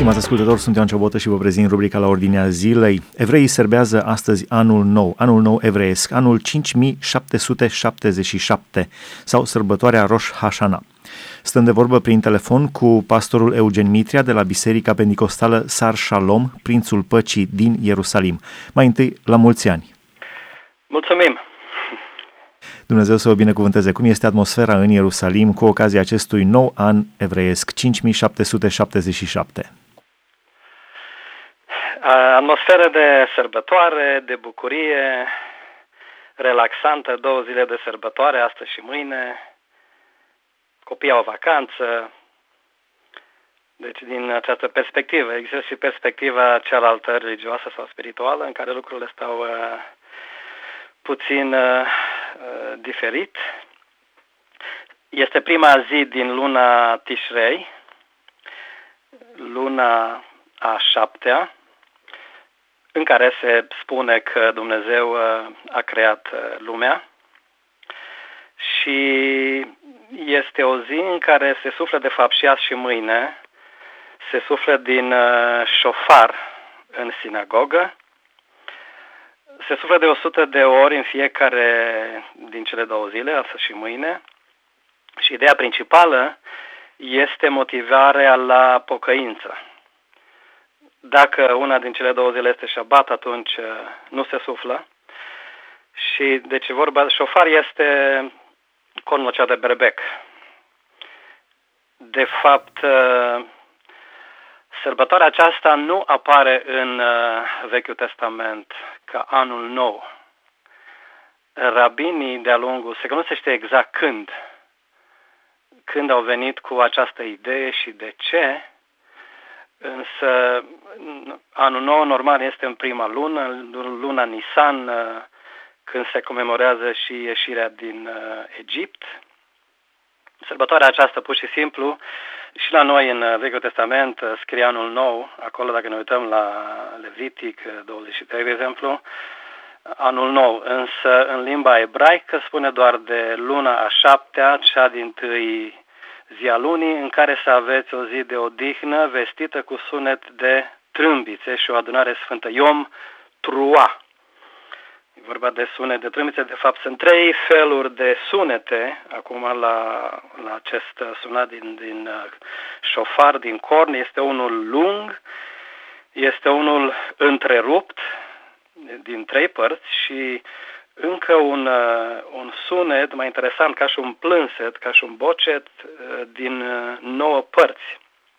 Stimați ascultători, sunt Ioan Ciobotă și vă prezint rubrica la ordinea zilei. Evreii serbează astăzi anul nou evreiesc, anul 5777 sau sărbătoarea Rosh Hashanah. Stăm de vorbă prin telefon cu pastorul Eugen Mitria de la Biserica Pentecostală Sar Shalom, Prințul Păcii din Ierusalim. Mai întâi, la mulți ani! Mulțumim! Dumnezeu să o binecuvânteze. Cum este atmosfera în Ierusalim cu ocazia acestui nou an evreiesc, 5777? Atmosferă de sărbătoare, de bucurie, relaxantă, 2 zile de sărbătoare, astăzi și mâine. Copiii au vacanță. Deci, din această perspectivă, există și perspectiva cealaltă religioasă sau spirituală, în care lucrurile stau puțin diferit. Este prima zi din luna Tishrei, luna a 7-a, în care se spune că Dumnezeu a creat lumea și este o zi în care se suflă de fapt și azi și mâine, se suflă din șofar în sinagogă, se suflă de 100 de ori în fiecare din cele 2 zile, astăzi și mâine, și ideea principală este motivarea la pocăință. Dacă una din cele 2 zile este șabat, atunci nu se suflă. Și deci vorba, șofar este cornul acela de berbec. De fapt, sărbătoarea aceasta nu apare în Vechiul Testament ca anul nou. Rabinii de-a lungul, se cunoaște exact când au venit cu această idee și de ce, însă anul nou normal este în prima lună, luna Nisan, când se comemorează și ieșirea din Egipt. Sărbătoarea aceasta, pur și simplu, și la noi în Vechiul Testament scrie anul nou, acolo dacă ne uităm la Levitic 23, de exemplu, anul nou, însă în limba ebraică spune doar de luna a 7-a, cea dintâi zi a lunii, în care să aveți o zi de odihnă vestită cu sunet de trâmbițe și o adunare sfântă, Yom Trua. E vorba de sunet de trâmbițe, de fapt sunt 3 feluri de sunete, acum la acest sunat din șofar, din corn, este unul lung, este unul întrerupt din 3 părți și încă un sunet mai interesant, ca și un plânset, ca și un bocet din 9 părți.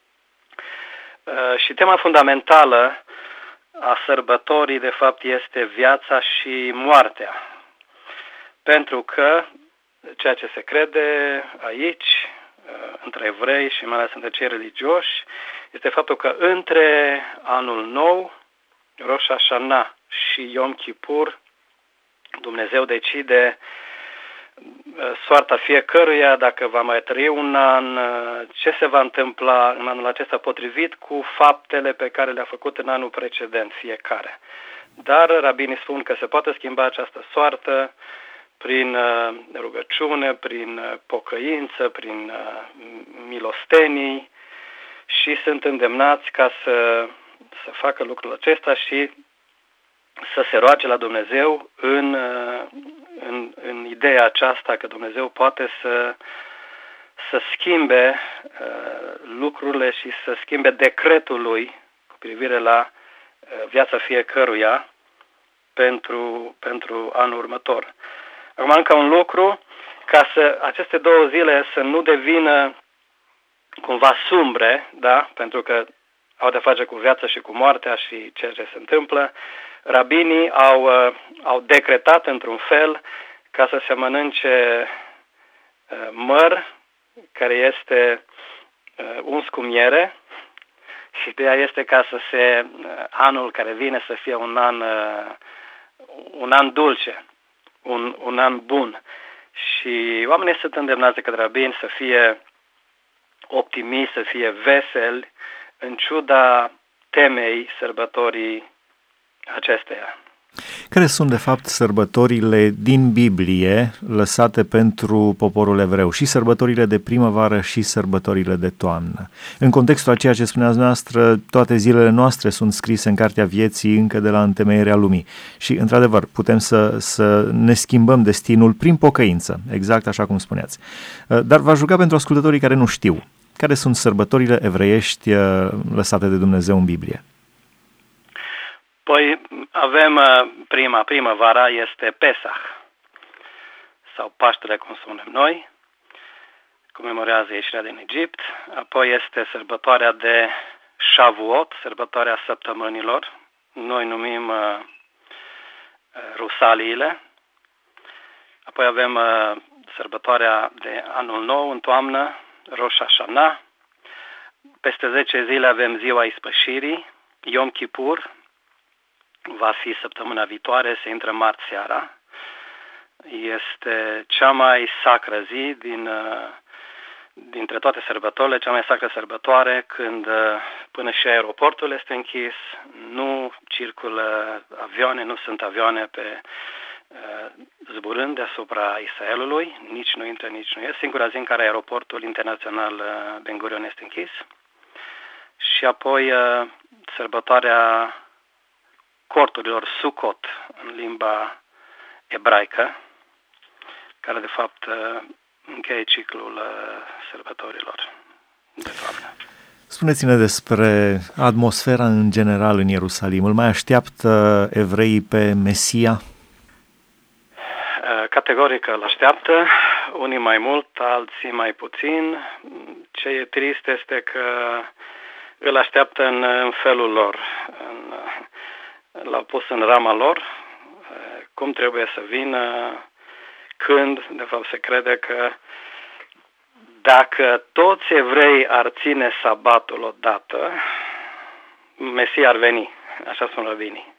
Și tema fundamentală a sărbătorii, de fapt, este viața și moartea. Pentru că ceea ce se crede aici, între evrei și mai ales între cei religioși, este faptul că între anul nou, Rosh Hashanah și Yom Kippur, Dumnezeu decide soarta fiecăruia, dacă va mai trăi un an, ce se va întâmpla în anul acesta potrivit cu faptele pe care le-a făcut în anul precedent fiecare. Dar rabinii spun că se poate schimba această soartă prin rugăciune, prin pocăință, prin milostenii și sunt îndemnați ca să facă lucrul acesta și să se roage la Dumnezeu în ideea aceasta că Dumnezeu poate să schimbe lucrurile și să schimbe decretul lui cu privire la viața fiecăruia pentru anul următor. Acum încă un lucru, ca să aceste 2 zile să nu devină cumva sumbre, da? Pentru că au de face cu viața și cu moartea și ceea ce se întâmplă, rabinii au decretat într-un fel ca să se mănânce măr care este uns cu miere și ideea este ca să anul care vine să fie un an dulce, un an bun. Și oamenii sunt îndemnați de către rabini să fie optimiști, să fie veseli, în ciuda temei sărbătorii acesteia. Care sunt, de fapt, sărbătorile din Biblie lăsate pentru poporul evreu? Și sărbătorile de primăvară și sărbătorile de toamnă. În contextul a ceea ce spuneați noastră, toate zilele noastre sunt scrise în Cartea Vieții încă de la întemeierea lumii. Și, într-adevăr, putem să ne schimbăm destinul prin pocăință, exact așa cum spuneați. Dar v-aș ruga pentru ascultătorii care nu știu, care sunt sărbătorile evreiești lăsate de Dumnezeu în Biblie? Păi avem primăvara este Pesach sau Paștele, cum spunem noi, comemorează ieșirea din Egipt. Apoi este sărbătoarea de Shavuot, sărbătoarea săptămânilor, noi numim Rusaliile. Apoi avem sărbătoarea de Anul Nou în toamnă, Rosh Hashanah. Peste 10 zile avem ziua ispășirii, Yom Kippur. Va fi săptămâna viitoare, se intră marți seara. Este cea mai sacră zi dintre toate sărbătorile, cea mai sacră sărbătoare, când până și aeroportul este închis, nu circulă avioane, nu sunt avioane zburând deasupra Israelului, nici nu intră, nici nu ies. Singura zi în care aeroportul internațional Ben Gurion este închis. Și apoi sărbătoarea corturilor Sukkot în limba ebraică, care de fapt încheie ciclul sărbătorilor de toamnă. Spuneți-ne despre atmosfera în general în Ierusalim. Îl mai așteaptă evreii pe Mesia? Categoric îl așteaptă, unii mai mult, alții mai puțin. Ce e trist este că îl așteaptă în felul lor. L-au pus în rama lor, cum trebuie să vină, când. De fapt se crede că dacă toți evrei ar ține sabatul odată, Mesia ar veni, așa spun rabinii.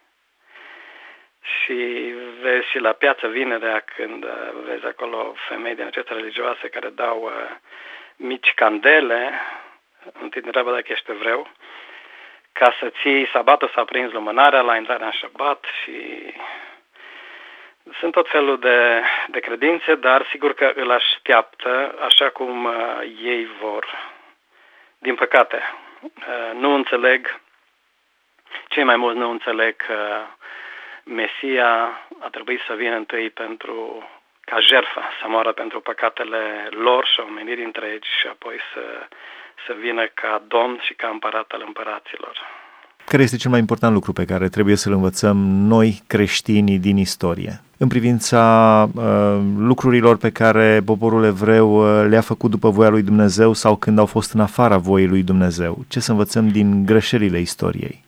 Și vezi și la piață vinerea, când vezi acolo femei din acestea religioase care dau mici candele, întâi te întreabă dacă ești evreu, ca să ții sabatul, să aprinzi lumânarea la intrarea în șabat. Și sunt tot felul de credințe, dar sigur că îl așteaptă așa cum ei vor. Din păcate, nu înțeleg, cei mai mulți nu înțeleg că Mesia a trebuit să vină întâi ca jertfă, să moară pentru păcatele lor și omenirii întregi și apoi să vină ca Domn și ca împărat al împăraților. Care este cel mai important lucru pe care trebuie să-l învățăm noi, creștinii, din istorie? În privința lucrurilor pe care poporul evreu le-a făcut după voia lui Dumnezeu sau când au fost în afara voii lui Dumnezeu. Ce să învățăm din greșelile istoriei?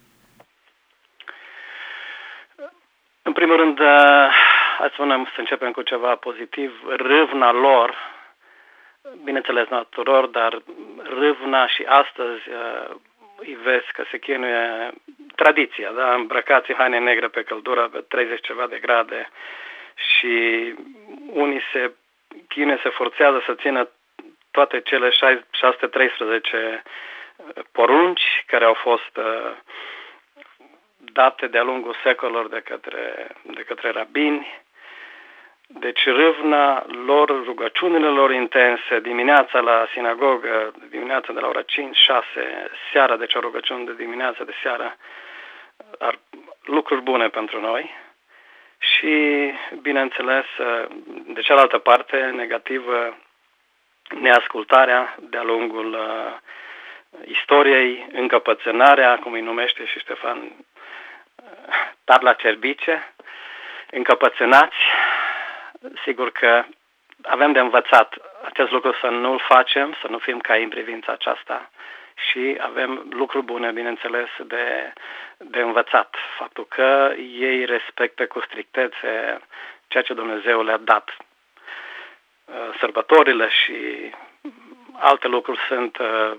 În primul rând, hai să începem cu ceva pozitiv. Râvna lor, bineînțeles naturor, dar râvna și astăzi îi vezi că se chinuie tradiția, da? Îmbrăcați în haine negre pe căldură, pe 30 ceva de grade, și unii se chinuie, se forțează să țină toate cele 613 porunci care au fost date de-a lungul secolelor de către rabini. Deci râvna lor, rugăciunile lor intense, dimineața la sinagogă, dimineața de la ora 5-6, seara, deci o rugăciune de dimineață, de seară, lucruri bune pentru noi. Și, bineînțeles, de cealaltă parte, negativă, neascultarea de-a lungul istoriei, încăpățânarea, cum îi numește și Ștefan, tabla cerbice, încăpățânați. Sigur că avem de învățat acest lucru, să nu-l facem, să nu fim ca în privința aceasta, și avem lucruri bune, bineînțeles, de învățat. Faptul că ei respectă cu strictețe ceea ce Dumnezeu le-a dat. Sărbătorile și alte lucruri sunt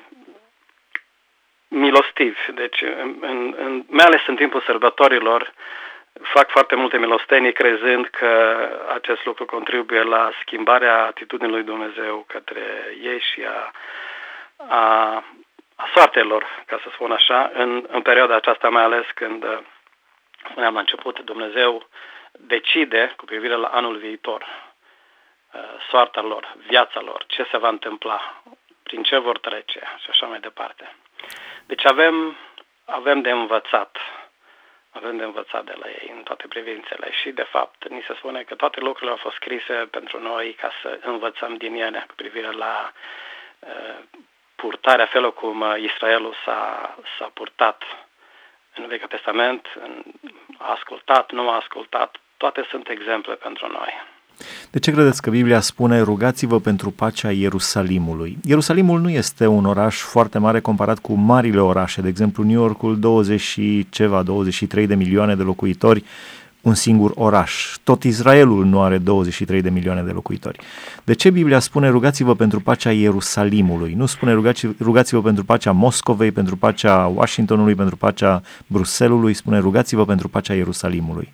milostivi. Deci, mai ales în timpul sărbătorilor, fac foarte multe milostenii, crezând că acest lucru contribuie la schimbarea atitudinii lui Dumnezeu către ei și a soartelor, ca să spun așa, în perioada aceasta, mai ales când spuneam la început, Dumnezeu decide cu privire la anul viitor, soarta lor, viața lor, ce se va întâmpla, prin ce vor trece și așa mai departe. Deci avem de învățat. Avem de învățat de la ei în toate privințele și, de fapt, ni se spune că toate lucrurile au fost scrise pentru noi ca să învățăm din ele cu privire la purtarea, felul cum Israelul s-a purtat în Vechiul Testament, a ascultat, nu a ascultat, toate sunt exemple pentru noi. De ce credeți că Biblia spune rugați-vă pentru pacea Ierusalimului? Ierusalimul nu este un oraș foarte mare comparat cu marile orașe, de exemplu New Yorkul 23 de milioane de locuitori, un singur oraș. Tot Israelul nu are 23 de milioane de locuitori. De ce Biblia spune rugați-vă pentru pacea Ierusalimului? Nu spune rugați-vă pentru pacea Moscovei, pentru pacea Washingtonului, pentru pacea Bruselului, spune rugați-vă pentru pacea Ierusalimului.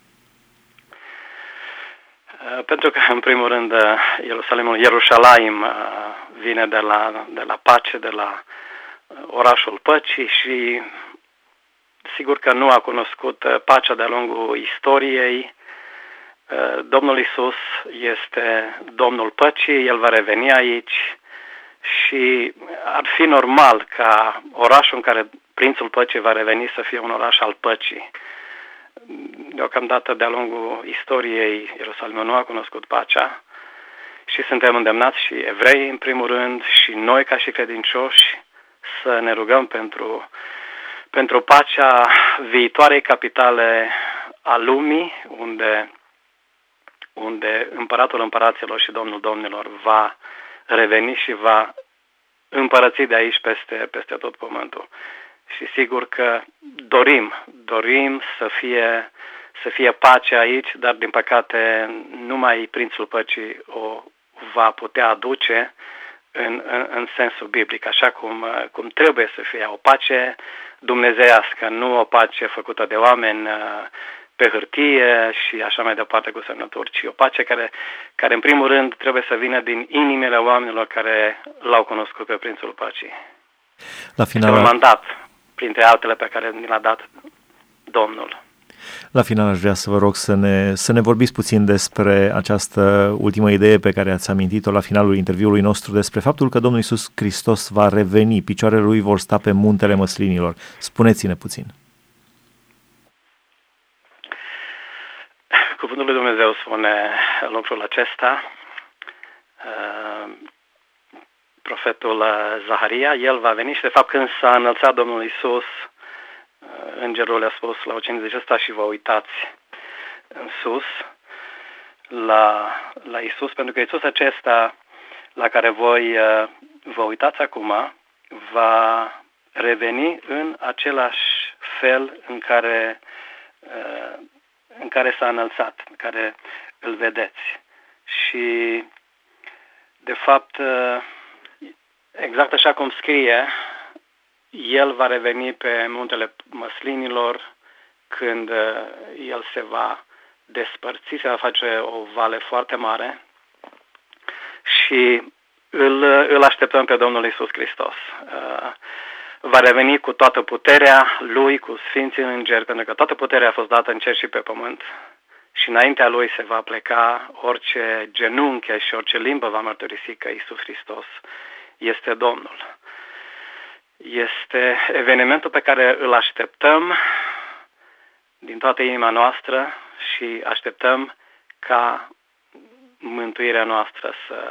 Pentru că, în primul rând, Ierusalim vine de la pace, de la orașul păcii și sigur că nu a cunoscut pacea de-a lungul istoriei. Domnul Iisus este Domnul păcii, El va reveni aici și ar fi normal ca orașul în care Prințul Păcii va reveni să fie un oraș al păcii. Deocamdată, de-a lungul istoriei, Ierusalimul nu a cunoscut pacea și suntem îndemnați și evrei, în primul rând, și noi ca și credincioși să ne rugăm pentru pacea viitoarei capitale a lumii, unde Împăratul Împăraților și Domnul Domnilor va reveni și va împărăți de aici peste tot pământul. Și sigur că dorim să fie pace aici, dar din păcate numai Prințul Păcii o va putea aduce în sensul biblic, așa cum trebuie să fie o pace dumnezeiască, nu o pace făcută de oameni pe hârtie și așa mai departe cu semnături, ci o pace care în primul rând trebuie să vină din inimile oamenilor care l-au cunoscut pe Prințul Păcii. La final, un mandat, printre altele pe care ni l-a dat Domnul. La final aș vrea să vă rog să ne vorbiți puțin despre această ultimă idee pe care ați amintit-o la finalul interviului nostru, despre faptul că Domnul Iisus Hristos va reveni, picioarele Lui vor sta pe muntele măslinilor. Spuneți-ne puțin. Cuvântul lui Dumnezeu spune lucrul acesta. Profetul Zaharia, el va veni și de fapt când s-a înălțat Domnul Iisus, îngerul le-a spus la ucenici, zice ăsta și vă uitați în sus la Iisus, pentru că Iisus acesta la care voi vă uitați acum va reveni în același fel în care s-a înălțat, în care îl vedeți. Și de fapt, exact așa cum scrie, El va reveni pe muntele măslinilor când El se va despărți, se va face o vale foarte mare și îl așteptăm pe Domnul Iisus Hristos. Va reveni cu toată puterea Lui, cu Sfinții Îngeri, pentru că toată puterea a fost dată în cer și pe pământ și înaintea Lui se va pleca orice genunche și orice limbă va mărturisi că Iisus Hristos este Domnul. Este evenimentul pe care îl așteptăm din toată inima noastră și așteptăm ca mântuirea noastră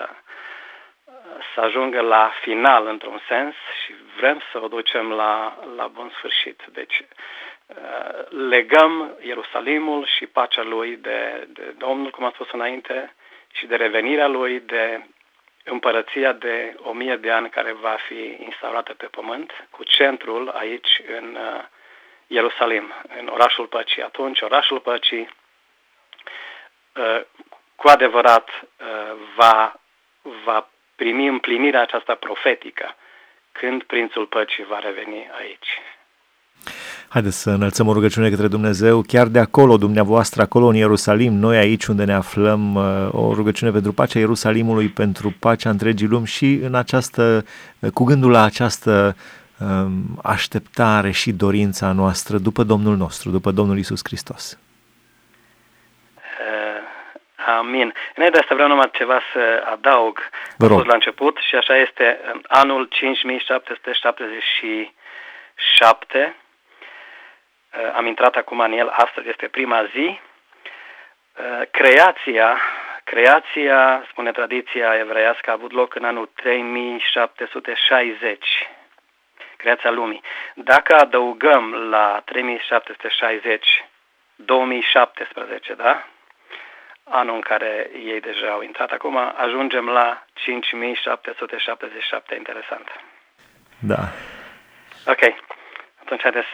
să ajungă la final într-un sens și vrem să o ducem la bun sfârșit. Deci legăm Ierusalimul și pacea lui de Domnul, cum am spus înainte, și de revenirea lui, de împărăția de 1000 de ani care va fi instaurată pe pământ, cu centrul aici în Ierusalim, în orașul păcii. Atunci orașul păcii cu adevărat va primi împlinirea aceasta profetică când Prințul Păcii va reveni aici. Haideți să înălțăm o rugăciune către Dumnezeu, chiar de acolo, dumneavoastră, acolo în Ierusalim, noi aici unde ne aflăm, o rugăciune pentru pacea Ierusalimului, pentru pacea întregii lumi și cu gândul la această așteptare și dorința noastră după Domnul nostru, după Domnul Iisus Hristos. Amin. Înainte de asta vreau numai ceva să adaug. Vă rog. A fost la început și așa este anul 5777. Am intrat acum în el, astăzi este prima zi. Creația, spune tradiția evreiască, a avut loc în anul 3760. Creația lumii. Dacă adăugăm la 3760 2017, da? Anul în care ei deja au intrat acum, ajungem la 5777. Interesant. Da. Ok. Atunci haideți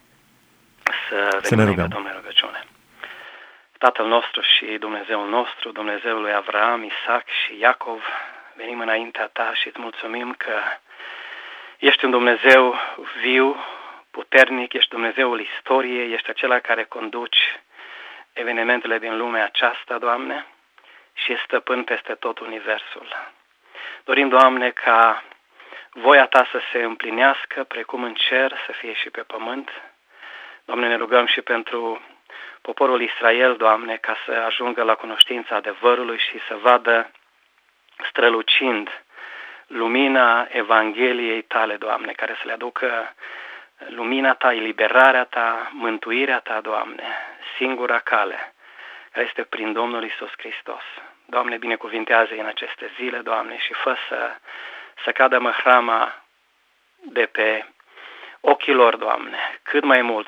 să ne rugăm. Domnule rugăciune. Tatăl nostru și Dumnezeul nostru, Dumnezeul lui Avraam, Isaac și Iacov, venim înaintea Ta și îți mulțumim că ești un Dumnezeu viu, puternic, ești Dumnezeul istoriei, ești acela care conduci evenimentele din lumea aceasta, Doamne, și e stăpân peste tot universul. Dorim, Doamne, ca voia Ta să se împlinească precum în cer, să fie și pe pământ. Doamne, ne rugăm și pentru poporul Israel, Doamne, ca să ajungă la cunoștința adevărului și să vadă strălucind lumina Evangheliei Tale, Doamne, care să le aducă lumina Ta, eliberarea Ta, mântuirea Ta, Doamne, singura cale, care este prin Domnul Iisus Hristos. Doamne, binecuvintează-i în aceste zile, Doamne, și fă să cadă măhrama de pe ochii lor, Doamne, cât mai mult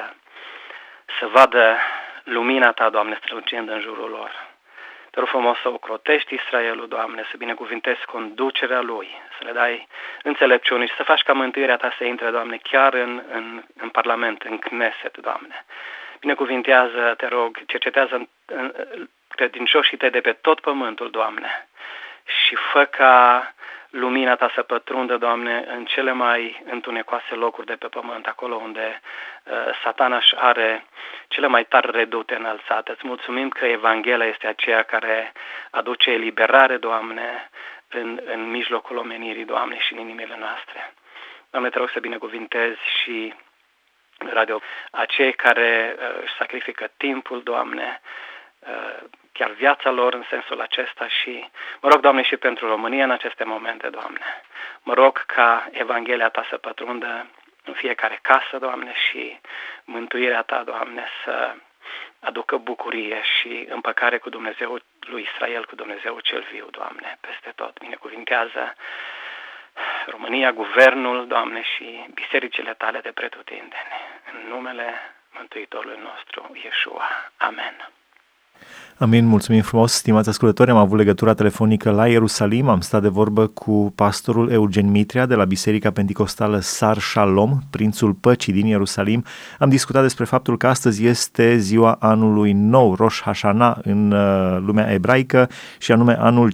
să vadă lumina Ta, Doamne, strălucind în jurul lor. Te rog frumos să ocrotești Israelul, Doamne, să binecuvintezi conducerea lui, să le dai înțelepciune și să faci ca mântuirea Ta să intre, Doamne, chiar în Parlament, în Knesset, Doamne. Binecuvintează, te rog, cercetează credincioșii Tăi de pe tot pământul, Doamne, și fă ca lumina Ta să pătrundă, Doamne, în cele mai întunecoase locuri de pe pământ, acolo unde Satana își are cele mai tari redute înălțate. Îți mulțumim că Evanghelia este aceea care aduce eliberare, Doamne, în mijlocul omenirii, Doamne, și în inimile noastre. Doamne, te rog să binecuvintezi și radio acei care își sacrifică timpul, Doamne, chiar viața lor în sensul acesta și mă rog, Doamne, și pentru România în aceste momente, Doamne. Mă rog ca Evanghelia Ta să pătrundă în fiecare casă, Doamne, și mântuirea Ta, Doamne, să aducă bucurie și împăcare cu Dumnezeul lui Israel, cu Dumnezeul cel viu, Doamne, peste tot. Binecuvintează România, guvernul, Doamne, și bisericile Tale de pretutindeni. În numele Mântuitorului nostru, Iesua. Amen. Amin, mulțumim frumos, stimați ascultători, am avut legătura telefonică la Ierusalim, am stat de vorbă cu pastorul Eugen Mitria de la Biserica Pentecostală Sar Shalom, Prințul Păcii din Ierusalim. Am discutat despre faptul că astăzi este ziua anului nou, Rosh Hashanah în lumea ebraică și anume anul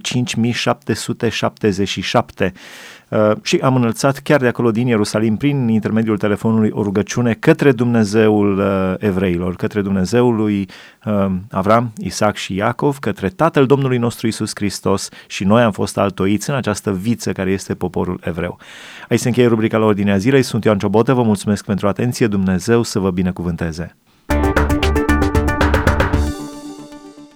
5777. Și am înălțat chiar de acolo din Ierusalim, prin intermediul telefonului, o rugăciune către Dumnezeul evreilor, către Dumnezeul lui Avram, Isaac și Iacov, către Tatăl Domnului nostru Iisus Hristos și noi am fost altoiți în această viță care este poporul evreu. Aici se încheie rubrica la Ordinea Zilei, sunt Ioan Ciobotă, vă mulțumesc pentru atenție, Dumnezeu să vă binecuvânteze!